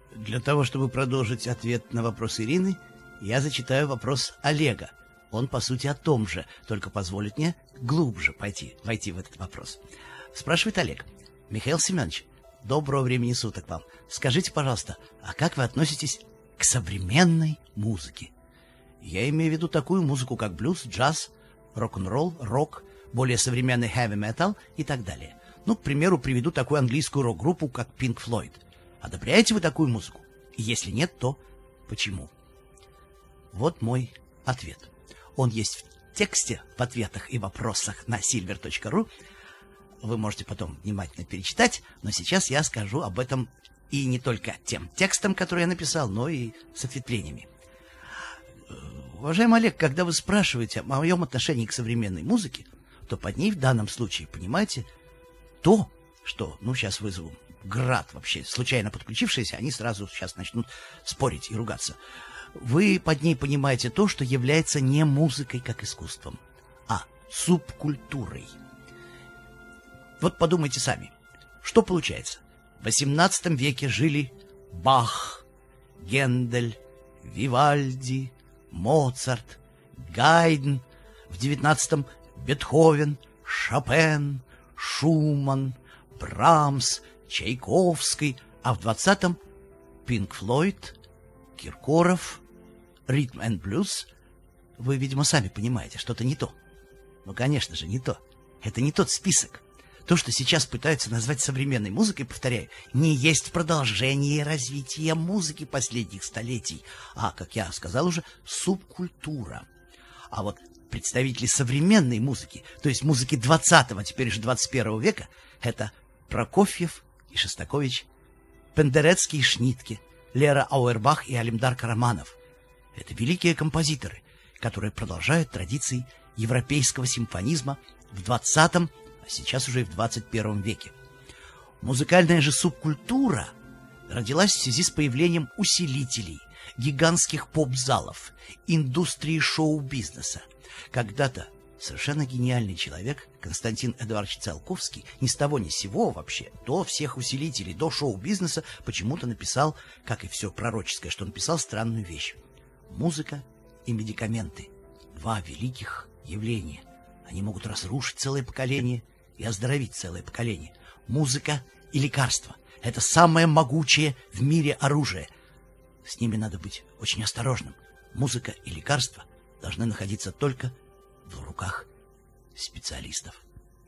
Для того, чтобы продолжить ответ на вопрос Ирины, я зачитаю вопрос Олега. Он, по сути, о том же, только позволит мне глубже войти в этот вопрос. Спрашивает Олег. Михаил Семенович, доброго времени суток вам. Скажите, пожалуйста, а как вы относитесь к современной музыке? Я имею в виду такую музыку, как блюз, джаз, рок-н-ролл, рок, более современный хэви-метал и так далее. Ну, к примеру, приведу такую английскую рок-группу, как Pink Floyd. Одобряете вы такую музыку? И если нет, то почему? Вот мой ответ. Он есть в тексте, в ответах и вопросах на silver.ru. Вы можете потом внимательно перечитать, но сейчас я скажу об этом и не только тем текстом, который я написал, но и с ответвлениями. Уважаемый Олег, когда вы спрашиваете о моем отношении к современной музыке, то под ней в данном случае, понимаете, то, что, сейчас вызову град вообще, случайно подключившиеся, они сразу сейчас начнут спорить и ругаться. Вы под ней понимаете то, что является не музыкой как искусством, а субкультурой. Вот подумайте сами, что получается? В XVIII веке жили Бах, Гендель, Вивальди, Моцарт, Гайдн, в XIX Бетховен, Шопен, Шуман, Брамс, Чайковский, а в 20-м Пинк Флойд, Киркоров, ритм энд блюз. Вы, видимо, сами понимаете, что-то не то. Ну, конечно же, не то. Это не тот список. То, что сейчас пытаются назвать современной музыкой, повторяю, не есть продолжение развития музыки последних столетий, а, как я сказал уже, субкультура. А вот представители современной музыки, то есть музыки 20-го, теперь же 21 века, это Прокофьев и Шостакович, Пендерецкий и Шнитке, Лера Ауэрбах и Алимдар Караманов. Это великие композиторы, которые продолжают традиции европейского симфонизма в 20-м, а сейчас уже и в 21 веке. Музыкальная же субкультура родилась в связи с появлением усилителей, гигантских поп-залов, индустрии шоу-бизнеса. Когда-то совершенно гениальный человек Константин Эдуардович Циолковский ни с того ни с сего вообще до всех усилителей, до шоу-бизнеса почему-то написал, как и все пророческое, что он писал, странную вещь. Музыка и медикаменты – два великих явления. Они могут разрушить целое поколение и оздоровить целое поколение. Музыка и лекарства – это самое могучее в мире оружие. С ними надо быть очень осторожным. Музыка и лекарства должны находиться только в руках специалистов.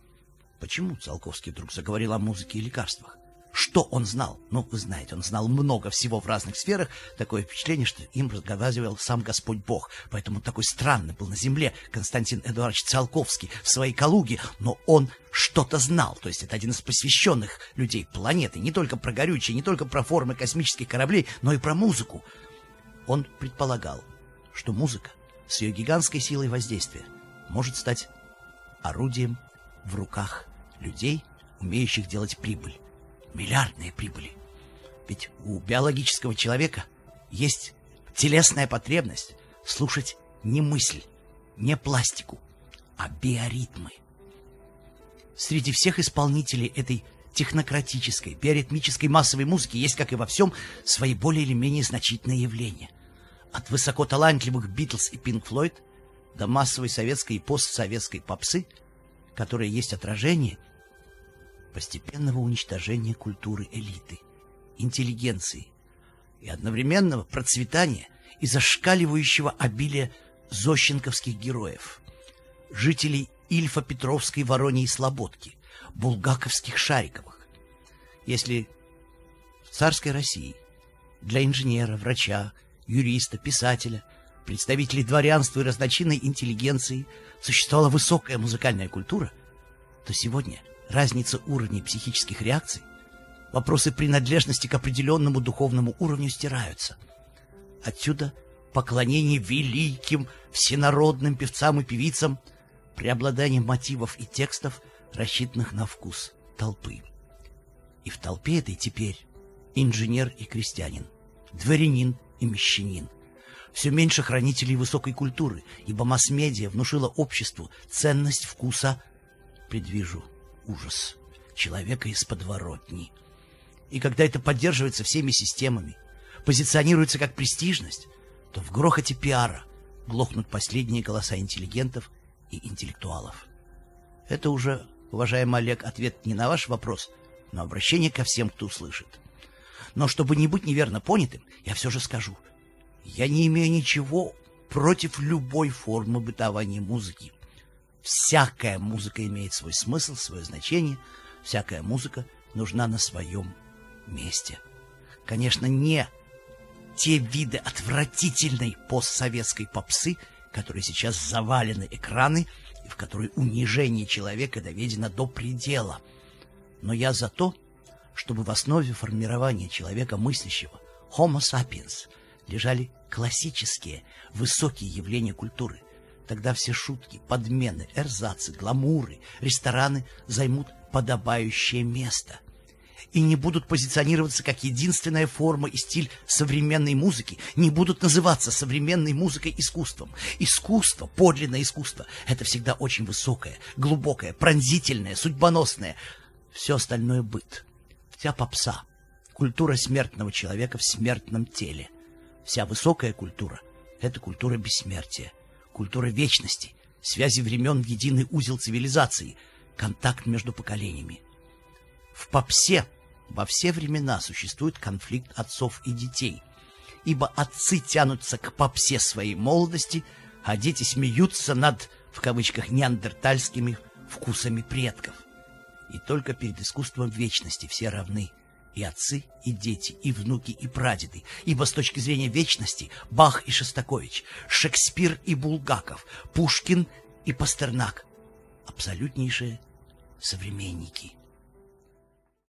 Почему Циолковский вдруг заговорил о музыке и лекарствах? Что он знал? Ну, вы знаете, он знал много всего в разных сферах. Такое впечатление, что им разговаривал сам Господь Бог. Поэтому такой странный был на земле Константин Эдуардович Циолковский в своей Калуге. Но он что-то знал. То есть это один из посвященных людей планеты. Не только про горючее, не только про формы космических кораблей, но и про музыку. Он предполагал, что музыка с ее гигантской силой воздействия может стать орудием в руках людей, умеющих делать прибыль. Миллиардные прибыли. Ведь у биологического человека есть телесная потребность слушать не мысль, не пластику, а биоритмы. Среди всех исполнителей этой технократической, биоритмической массовой музыки есть, как и во всем, свои более или менее значительные явления. От высокоталантливых Битлз и Пинк Флойд до массовой советской и постсоветской попсы, которая есть отражение постепенного уничтожения культуры элиты, интеллигенции и одновременного процветания и зашкаливающего обилия зощенковских героев, жителей Ильфа-Петровской Вороньей Слободки, булгаковских Шариковых. Если в царской России для инженера, врача, юриста, писателя, представителей дворянства и разночинной интеллигенции существовала высокая музыкальная культура, то сегодня разница уровней психических реакций, вопросы принадлежности к определенному духовному уровню стираются. Отсюда поклонение великим всенародным певцам и певицам, преобладание мотивов и текстов, рассчитанных на вкус толпы. И в толпе этой теперь инженер и крестьянин, дворянин и мещанин. Все меньше хранителей высокой культуры, ибо масс-медиа внушила обществу ценность вкуса, предвижу ужас, человека из подворотни. И когда это поддерживается всеми системами, позиционируется как престижность, то в грохоте пиара глохнут последние голоса интеллигентов и интеллектуалов. Это уже, уважаемый Олег, ответ не на ваш вопрос, но обращение ко всем, кто услышит. Но чтобы не быть неверно понятым, я все же скажу, я не имею ничего против любой формы бытования музыки. Всякая музыка имеет свой смысл, свое значение, всякая музыка нужна на своем месте. Конечно, не те виды отвратительной постсоветской попсы, которые сейчас завалены экраны и в которой унижение человека доведено до предела. Но я за то, чтобы в основе формирования человека мыслящего, Homo sapiens, лежали классические, высокие явления культуры. Тогда все шутки, подмены, эрзацы, гламуры, рестораны займут подобающее место и не будут позиционироваться как единственная форма и стиль современной музыки, не будут называться современной музыкой искусством. Искусство, подлинное искусство, это всегда очень высокое, глубокое, пронзительное, судьбоносное. Все остальное быт. Вся попса, культура смертного человека в смертном теле. Вся высокая культура — это культура бессмертия, культура вечности, связи времен в единый узел цивилизации, контакт между поколениями. В попсе во все времена существует конфликт отцов и детей, ибо отцы тянутся к попсе своей молодости, а дети смеются над, в кавычках, неандертальскими вкусами предков. И только перед искусством вечности все равны, и отцы, и дети, и внуки, и прадеды, ибо с точки зрения вечности Бах и Шостакович, Шекспир и Булгаков, Пушкин и Пастернак — абсолютнейшие современники.